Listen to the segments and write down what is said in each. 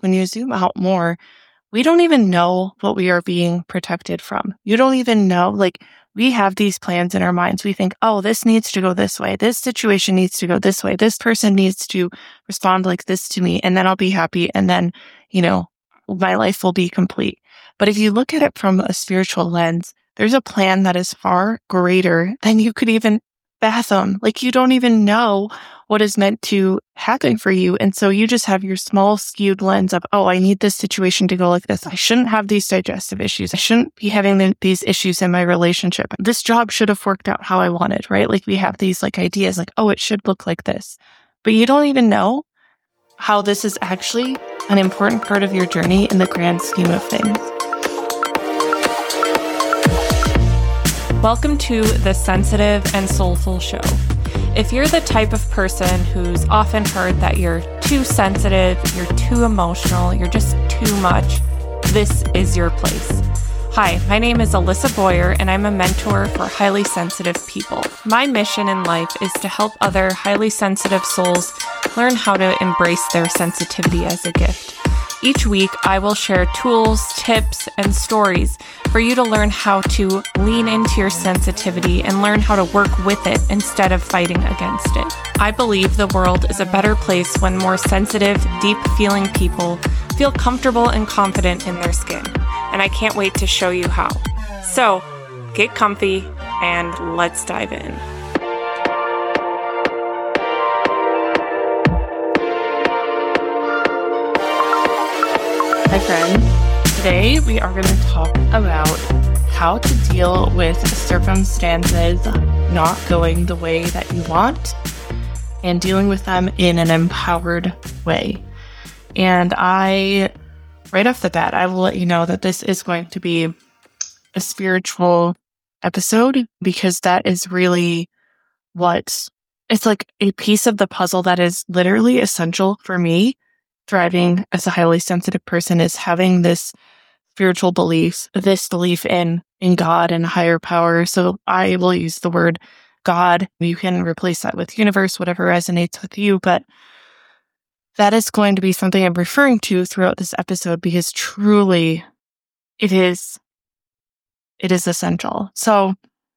when you zoom out more, we don't even know what we are being protected from. You don't even know, like, we have these plans in our minds. We think, oh, this needs to go this way. This situation needs to go this way. This person needs to respond like this to me, and then I'll be happy. And then, my life will be complete. But if you look at it from a spiritual lens, there's a plan that is far greater than you could even fathom. Like, you don't even know what is meant to happen for you. And so you just have your small skewed lens of, oh, I need this situation to go like this. I shouldn't have these digestive issues. I shouldn't be having these issues in my relationship. This job should have worked out how I wanted, right? Like, we have these ideas like, oh, it should look like this. But you don't even know how this is actually an important part of your journey in the grand scheme of things. Welcome to the Sensitive and Soulful Show. If you're the type of person who's often heard that you're too sensitive, you're too emotional, you're just too much, this is your place. Hi, my name is Alyssa Boyer, and I'm a mentor for highly sensitive people. My mission in life is to help other highly sensitive souls learn how to embrace their sensitivity as a gift. Each week, I will share tools, tips, and stories for you to learn how to lean into your sensitivity and learn how to work with it instead of fighting against it. I believe the world is a better place when more sensitive, deep-feeling people feel comfortable and confident in their skin. And I can't wait to show you how. So, get comfy and let's dive in. Hi friends, today we are going to talk about how to deal with circumstances not going the way that you want and dealing with them in an empowered way. And right off the bat, I will let you know that this is going to be a spiritual episode because that is really it's like a piece of the puzzle that is literally essential for me. Thriving as a highly sensitive person is having this spiritual belief, this belief in God and higher power. So I will use the word God. You can replace that with universe, whatever resonates with you. But that is going to be something I'm referring to throughout this episode because truly it is essential. So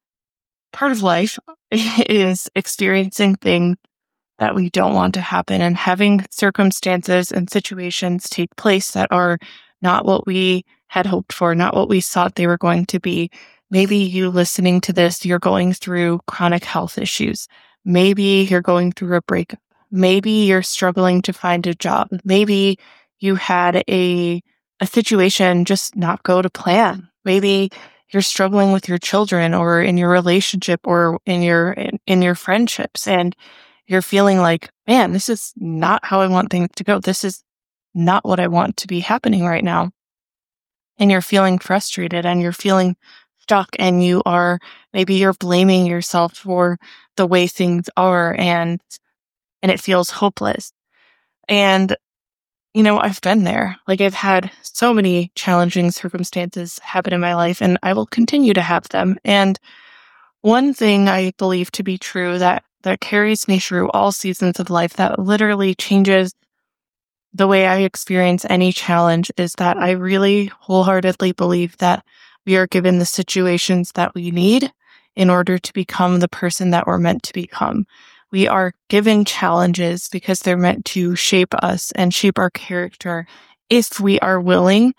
part of life is experiencing things that we don't want to happen and having circumstances and situations take place that are not what we had hoped for, not what we thought they were going to be. Maybe you listening to this, you're going through chronic health issues. Maybe you're going through a breakup. Maybe you're struggling to find a job. Maybe you had a situation just not go to plan. Maybe you're struggling with your children or in your relationship or in your friendships, and you're feeling like, man, this is not how I want things to go. This is not what I want to be happening right now. And you're feeling frustrated and you're feeling stuck and maybe you're blaming yourself for the way things are and it feels hopeless. And, I've been there. I've had so many challenging circumstances happen in my life and I will continue to have them. And one thing I believe to be true that carries me through all seasons of life, that literally changes the way I experience any challenge, is that I really wholeheartedly believe that we are given the situations that we need in order to become the person that we're meant to become. We are given challenges because they're meant to shape us and shape our character if we are willing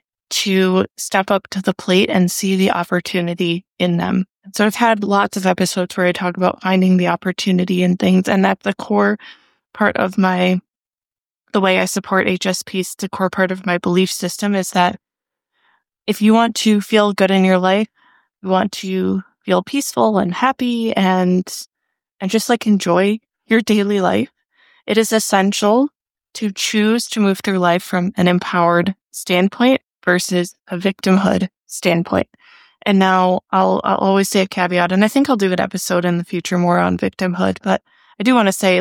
to step up to the plate and see the opportunity in them. So I've had lots of episodes where I talk about finding the opportunity in things, and that's the core part of the way I support HSP. The core part of my belief system is that if you want to feel good in your life, you want to feel peaceful and happy and just enjoy your daily life, it is essential to choose to move through life from an empowered standpoint versus a victimhood standpoint. And now I'll always say a caveat, and I think I'll do an episode in the future more on victimhood, but I do want to say,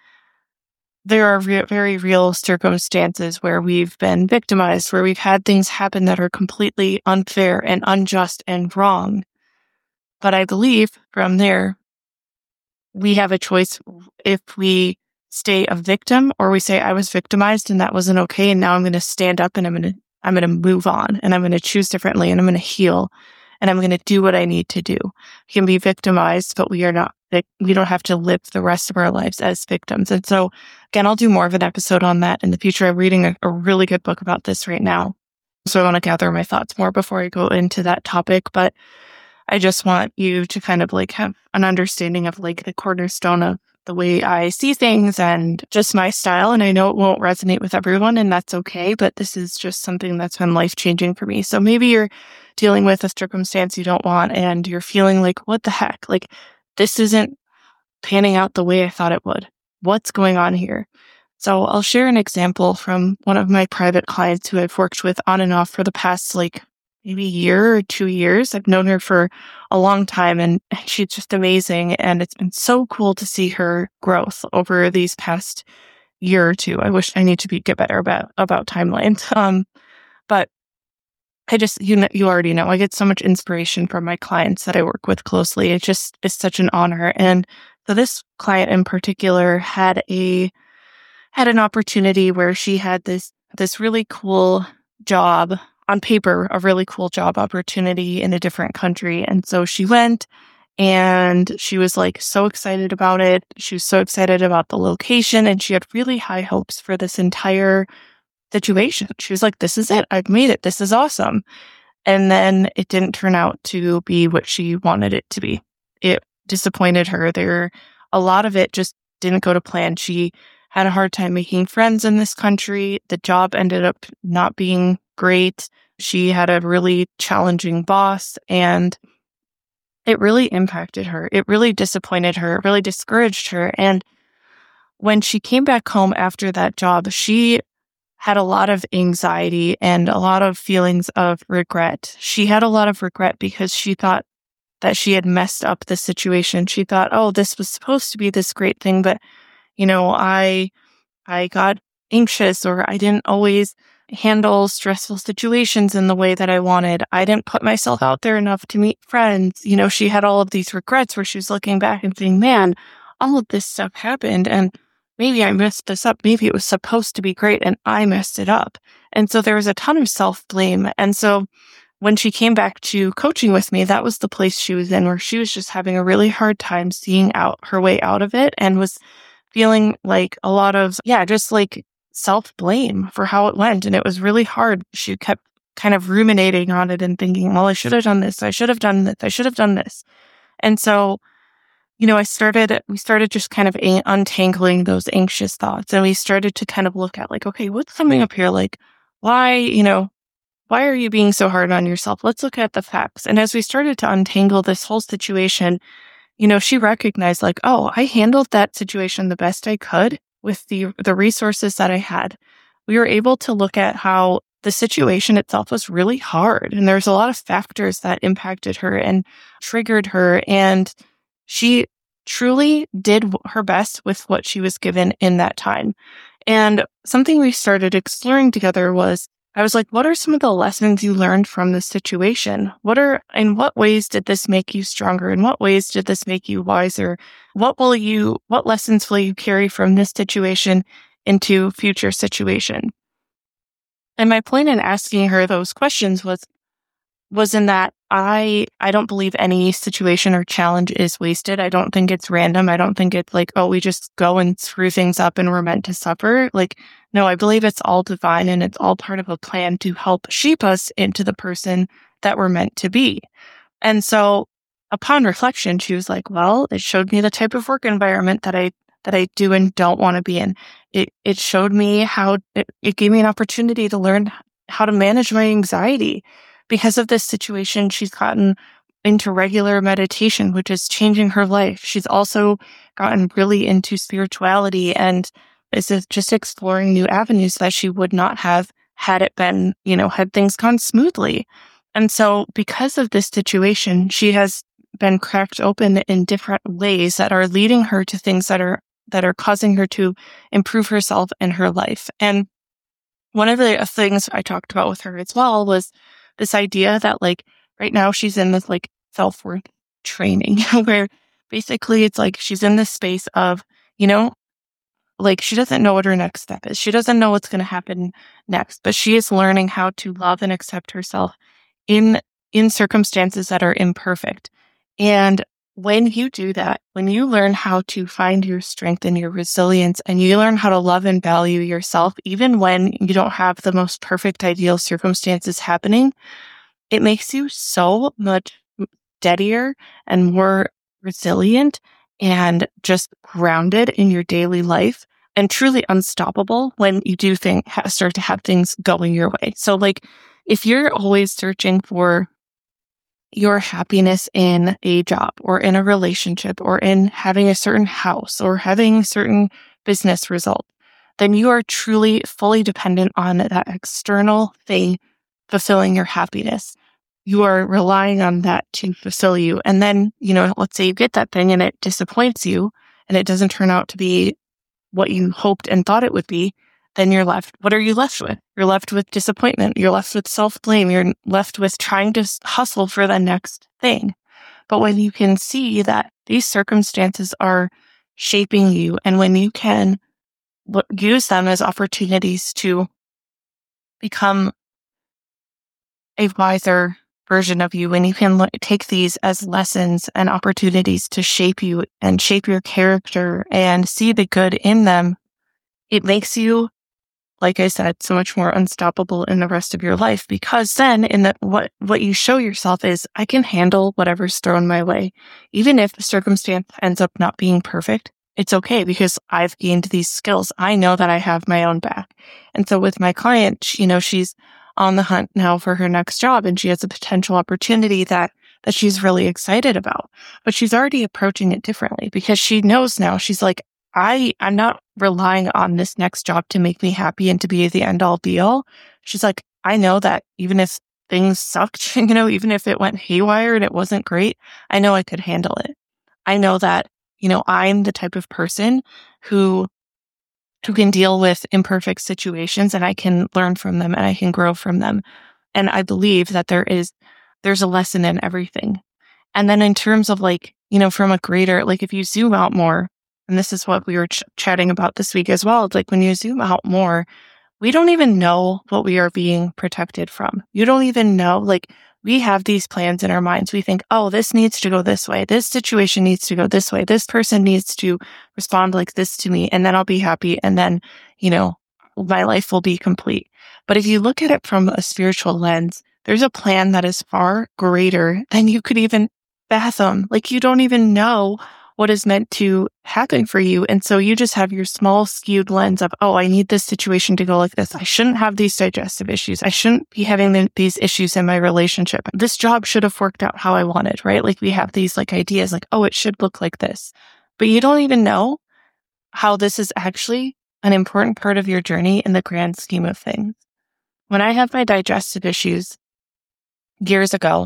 there are very real circumstances where we've been victimized, where we've had things happen that are completely unfair and unjust and wrong. But I believe from there, we have a choice if we stay a victim, or we say I was victimized and that wasn't okay, and now I'm going to stand up and I'm going to move on, and I'm going to choose differently, and I'm going to heal, and I'm going to do what I need to do. We can be victimized, but we don't have to live the rest of our lives as victims. And so again, I'll do more of an episode on that in the future. I'm reading a really good book about this right now. So I want to gather my thoughts more before I go into that topic. But I just want you to kind of like have an understanding of like the cornerstone of the way I see things and just my style. And I know it won't resonate with everyone, and that's okay, but this is just something that's been life-changing for me. So maybe you're dealing with a circumstance you don't want and you're feeling like, what the heck? Like, this isn't panning out the way I thought it would. What's going on here? So I'll share an example from one of my private clients who I've worked with on and off for the past like maybe a year or 2 years. I've known her for a long time, and she's just amazing. And it's been so cool to see her growth over these past year or two. I wish I need to get better about timelines. But I just, you already know, I get so much inspiration from my clients that I work with closely. It just is such an honor. And so this client in particular had an opportunity where she had this really cool job on paper, a really cool job opportunity in a different country. And so she went, and she was like so excited about it. She was so excited about the location, and she had really high hopes for this entire situation. She was like, this is it. I've made it. This is awesome. And then it didn't turn out to be what she wanted it to be. It disappointed her. A lot of it just didn't go to plan. She had a hard time making friends in this country. The job ended up not being great. She had a really challenging boss, and it really impacted her. It really disappointed her. It really discouraged her. And when she came back home after that job, she had a lot of anxiety and a lot of feelings of regret. She had a lot of regret because she thought that she had messed up the situation. She thought, oh, this was supposed to be this great thing, but I got anxious, or I didn't always handle stressful situations in the way that I wanted. I didn't put myself out there enough to meet friends. She had all of these regrets where she was looking back and saying, man, all of this stuff happened, and maybe I messed this up. Maybe it was supposed to be great and I messed it up. And so there was a ton of self-blame. And so when she came back to coaching with me, that was the place she was in, where she was just having a really hard time seeing out her way out of it, and was feeling like a lot of, just like self-blame for how it went. And it was really hard. She kept kind of ruminating on it and thinking, well, I should have done this. I should have done this. I should have done this. And so, we started just kind of untangling those anxious thoughts. And we started to kind of look at like, okay, what's coming up here? Like, why are you being so hard on yourself? Let's look at the facts. And as we started to untangle this whole situation, she recognized like, oh, I handled that situation the best I could with the resources that I had. We were able to look at how the situation itself was really hard, and there's a lot of factors that impacted her and triggered her, and she truly did her best with what she was given in that time. And something we started exploring together was, I was like, what are some of the lessons you learned from this situation? In what ways did this make you stronger? In what ways did this make you wiser? What lessons will you carry from this situation into future situation? And my point in asking her those questions was in that I don't believe any situation or challenge is wasted. I don't think it's random. I don't think it's like, oh, we just go and screw things up and we're meant to suffer. Like, no, I believe it's all divine, and it's all part of a plan to help shape us into the person that we're meant to be. And so upon reflection, she was like, well, it showed me the type of work environment that I do and don't want to be in. It showed me how it gave me an opportunity to learn how to manage my anxiety. Because of this situation, she's gotten into regular meditation, which is changing her life. She's also gotten really into spirituality and is just exploring new avenues that she would not have had it been, had things gone smoothly. And so because of this situation, she has been cracked open in different ways that are leading her to things that are causing her to improve herself and her life. And one of the things I talked about with her as well was this idea that like right now she's in this like self-worth training where basically it's like she's in this space of, she doesn't know what her next step is. She doesn't know what's going to happen next, but she is learning how to love and accept herself in circumstances that are imperfect. And when you do that, when you learn how to find your strength and your resilience, and you learn how to love and value yourself, even when you don't have the most perfect, ideal circumstances happening, it makes you so much steadier and more resilient and just grounded in your daily life and truly unstoppable when you do start to have things going your way. So if you're always searching for your happiness in a job or in a relationship or in having a certain house or having a certain business result, then you are truly fully dependent on that external thing fulfilling your happiness. You are relying on that to fulfill you. And then, let's say you get that thing and it disappoints you and it doesn't turn out to be what you hoped and thought it would be. Then what are you left with? You're left with disappointment. You're left with self-blame. You're left with trying to hustle for the next thing. But when you can see that these circumstances are shaping you, and when you can use them as opportunities to become a wiser version of you, when you can take these as lessons and opportunities to shape you and shape your character and see the good in them, it makes you, like I said, so much more unstoppable in the rest of your life, because then what you show yourself is, I can handle whatever's thrown my way. Even if the circumstance ends up not being perfect, it's okay because I've gained these skills. I know that I have my own back. And so with my client, she's on the hunt now for her next job, and she has a potential opportunity that she's really excited about, but she's already approaching it differently because she knows now. She's like, I'm not relying on this next job to make me happy and to be the end all be all. She's like, I know that even if things sucked, even if it went haywire and it wasn't great, I know I could handle it. I know that, I'm the type of person who can deal with imperfect situations, and I can learn from them and I can grow from them. And I believe that there's a lesson in everything. And then in terms of from a greater, if you zoom out more, and this is what we were chatting about this week as well. It's when you zoom out more, we don't even know what we are being protected from. You don't even know, we have these plans in our minds. We think, oh, this needs to go this way. This situation needs to go this way. This person needs to respond like this to me, and then I'll be happy. And then, my life will be complete. But if you look at it from a spiritual lens, there's a plan that is far greater than you could even fathom. You don't even know what is meant to happen for you. And so you just have your small skewed lens of, oh, I need this situation to go like this. I shouldn't have these digestive issues. I shouldn't be having these issues in my relationship. This job should have worked out how I wanted, right? We have these ideas oh, it should look like this. But you don't even know how this is actually an important part of your journey in the grand scheme of things. When I had my digestive issues years ago,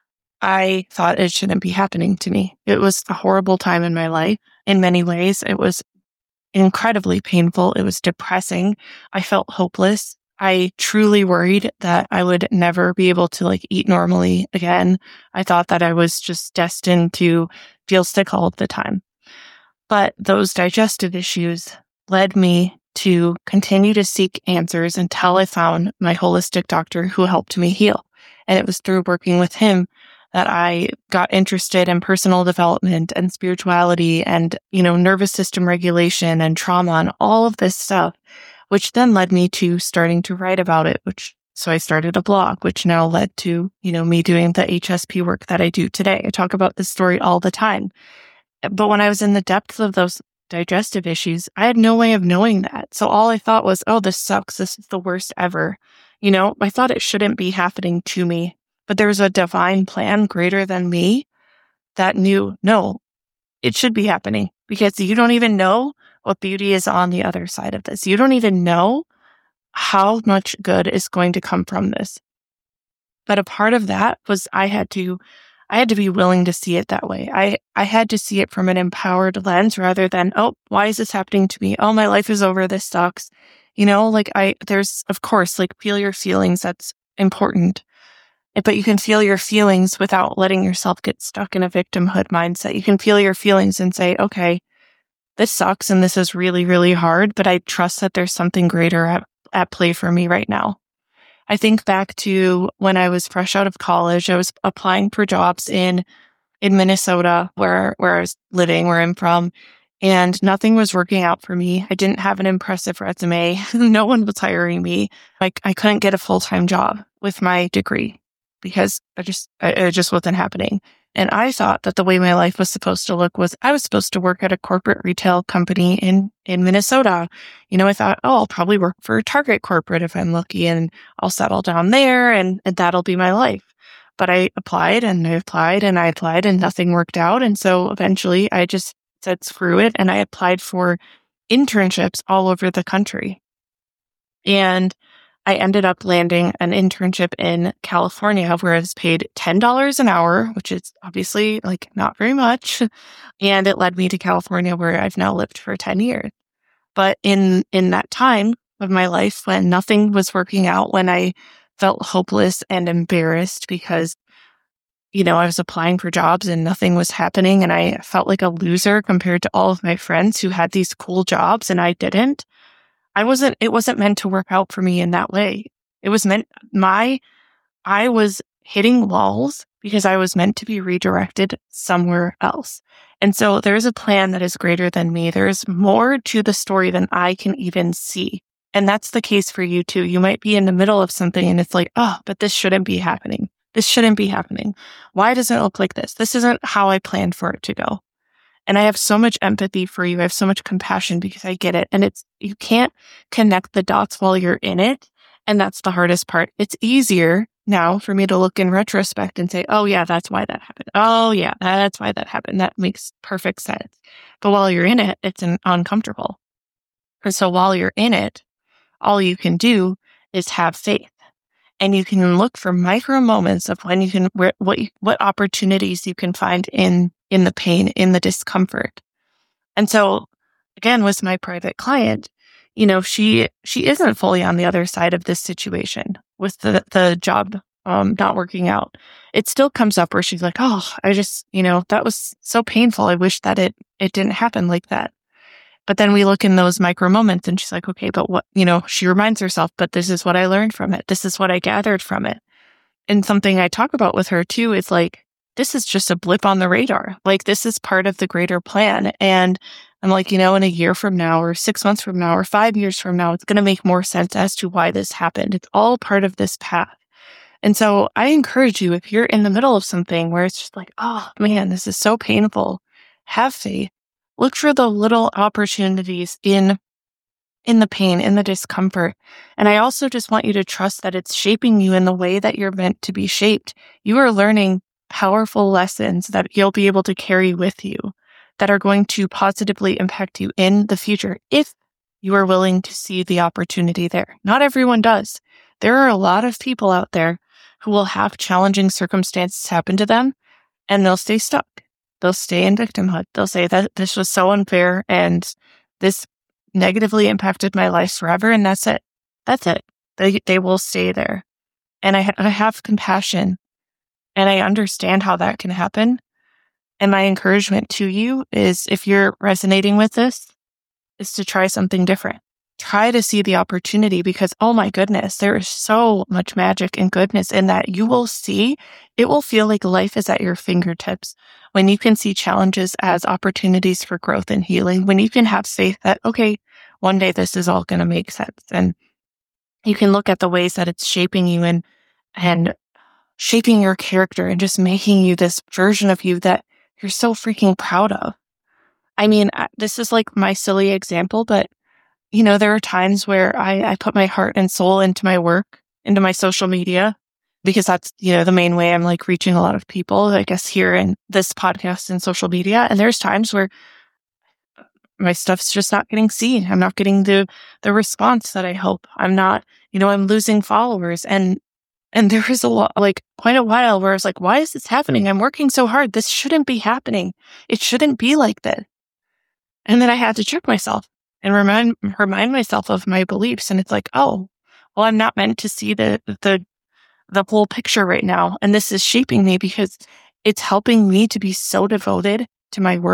I thought it shouldn't be happening to me. It was a horrible time in my life. In many ways, it was incredibly painful. It was depressing. I felt hopeless. I truly worried that I would never be able to eat normally again. I thought that I was just destined to feel sick all of the time. But those digestive issues led me to continue to seek answers until I found my holistic doctor who helped me heal. And it was through working with him that I got interested in personal development and spirituality and, nervous system regulation and trauma and all of this stuff, which then led me to starting to write about it, so I started a blog, which now led to, me doing the HSP work that I do today. I talk about this story all the time. But when I was in the depths of those digestive issues, I had no way of knowing that. So all I thought was, oh, this sucks. This is the worst ever. I thought it shouldn't be happening to me. But there's a divine plan greater than me that knew, no, it should be happening, because you don't even know what beauty is on the other side of this. You don't even know how much good is going to come from this. But a part of that was I had to be willing to see it that way. I had to see it from an empowered lens rather than, oh, why is this happening to me? Oh, my life is over. This sucks. There's, of course, feel your feelings. That's important. But you can feel your feelings without letting yourself get stuck in a victimhood mindset. You can feel your feelings and say, okay, this sucks and this is really, really hard, but I trust that there's something greater at play for me right now. I think back to when I was fresh out of college, I was applying for jobs in Minnesota, where I was living, where I'm from, and nothing was working out for me. I didn't have an impressive resume. No one was hiring me. Like, I couldn't get a full-time job with my degree because it just wasn't happening. And I thought that the way my life was supposed to look was I was supposed to work at a corporate retail company in Minnesota. I thought, I'll probably work for Target corporate if I'm lucky, and I'll settle down there and that'll be my life. But I applied and I applied and I applied and nothing worked out. And so eventually I just said, screw it. And I applied for internships all over the country. And I ended up landing an internship in California where I was paid $10 an hour, which is obviously like not very much. And it led me to California, where I've now lived for 10 years. But in that time of my life, when nothing was working out, when I felt hopeless and embarrassed because, I was applying for jobs and nothing was happening, and I felt like a loser compared to all of my friends who had these cool jobs and I didn't. It wasn't meant to work out for me in that way. It was I was hitting walls because I was meant to be redirected somewhere else. And so there's a plan that is greater than me. There's more to the story than I can even see. And that's the case for you too. You might be in the middle of something and it's like, oh, but this shouldn't be happening. This shouldn't be happening. Why doesn't it look like this? This isn't how I planned for it to go. And I have so much empathy for you. I have so much compassion because I get it. And you can't connect the dots while you're in it. And that's the hardest part. It's easier now for me to look in retrospect and say, oh yeah, that's why that happened. Oh yeah, that's why that happened. That makes perfect sense. But while you're in it, it's uncomfortable. And so while you're in it, all you can do is have faith. And you can look for micro moments of when you can, what opportunities you can find in the pain, in the discomfort. And so again, with my private client, she isn't fully on the other side of this situation with the job not working out. It still comes up where she's like, oh, I just, that was so painful. I wish that it didn't happen like that. But then we look in those micro moments and she's like, okay, but what, she reminds herself, but this is what I learned from it. This is what I gathered from it. And something I talk about with her too is like, this is just a blip on the radar. Like, this is part of the greater plan. And I'm like, in a year from now or 6 months from now or 5 years from now, it's going to make more sense as to why this happened. It's all part of this path. And so I encourage you, if you're in the middle of something where it's just like, oh man, this is so painful, have faith. Look for the little opportunities in the pain, in the discomfort. And I also just want you to trust that it's shaping you in the way that you're meant to be shaped. You are learning powerful lessons that you'll be able to carry with you that are going to positively impact you in the future if you are willing to see the opportunity there. Not everyone does. There are a lot of people out there who will have challenging circumstances happen to them and they'll stay stuck. They'll stay in victimhood. They'll say that this was so unfair and this negatively impacted my life forever. And that's it. That's it. They will stay there. And I have compassion and I understand how that can happen. And my encouragement to you is, if you're resonating with this, is to try something different. Try to see the opportunity because, oh my goodness, there is so much magic and goodness in that. You will see, it will feel like life is at your fingertips when you can see challenges as opportunities for growth and healing, when you can have faith that, okay, one day this is all going to make sense. And you can look at the ways that it's shaping you and shaping your character and just making you this version of you that you're so freaking proud of. I mean, this is like my silly example, but there are times where I put my heart and soul into my work, into my social media, because that's, the main way I'm like reaching a lot of people, I guess, here in this podcast and social media. And there's times where my stuff's just not getting seen. I'm not getting the response that I hope. I'm not, I'm losing followers. And there was a lot, like quite a while where I was like, why is this happening? I'm working so hard. This shouldn't be happening. It shouldn't be like this. And then I had to check myself and remind myself of my beliefs. And it's like, oh, well, I'm not meant to see the whole picture right now. And this is shaping me because it's helping me to be so devoted to my work,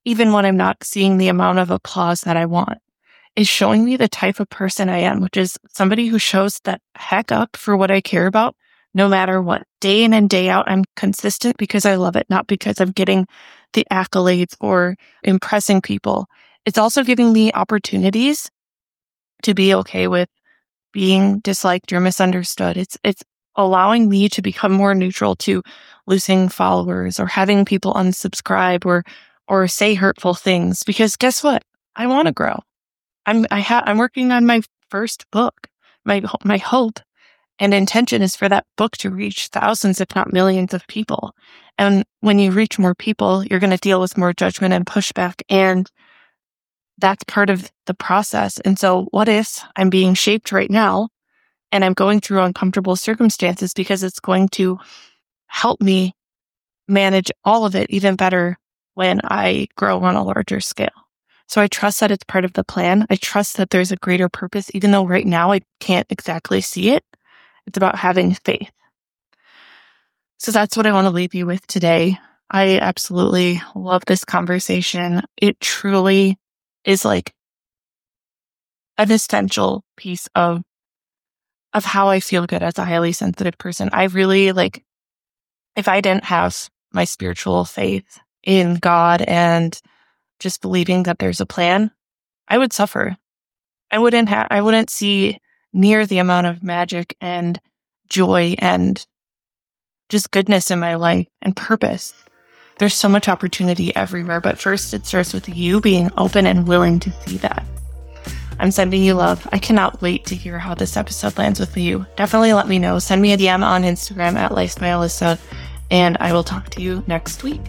even when I'm not seeing the amount of applause that I want, is showing me the type of person I am, which is somebody who shows that heck up for what I care about, no matter what. Day in and day out, I'm consistent because I love it, not because I'm getting the accolades or impressing people. It's also giving me opportunities to be okay with being disliked or misunderstood. It's allowing me to become more neutral to losing followers or having people unsubscribe or say hurtful things. Because guess what? I want to grow. I'm working on my first book. My hope and intention is for that book to reach thousands, if not millions of people. And when you reach more people, you're going to deal with more judgment and pushback. And that's part of the process. And so what if I'm being shaped right now and I'm going through uncomfortable circumstances because it's going to help me manage all of it even better when I grow on a larger scale. So I trust that it's part of the plan. I trust that there's a greater purpose, even though right now I can't exactly see it. It's about having faith. So that's what I want to leave you with today. I absolutely love this conversation. It truly is like an essential piece of how I feel good as a highly sensitive person. I really if I didn't have my spiritual faith in God and just believing that there's a plan, I would suffer. I wouldn't see near the amount of magic and joy and just goodness in my life and purpose. There's so much opportunity everywhere, but first it starts with you being open and willing to see that. I'm sending you love. I cannot wait to hear how this episode lands with you. Definitely let me know. Send me a DM on Instagram at Life by Alyssa, and I will talk to you next week.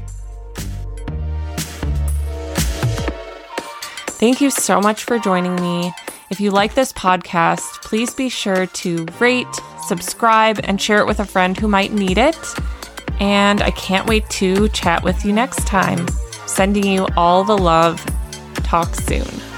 Thank you so much for joining me. If you like this podcast, please be sure to rate, subscribe, and share it with a friend who might need it. And I can't wait to chat with you next time. Sending you all the love. Talk soon.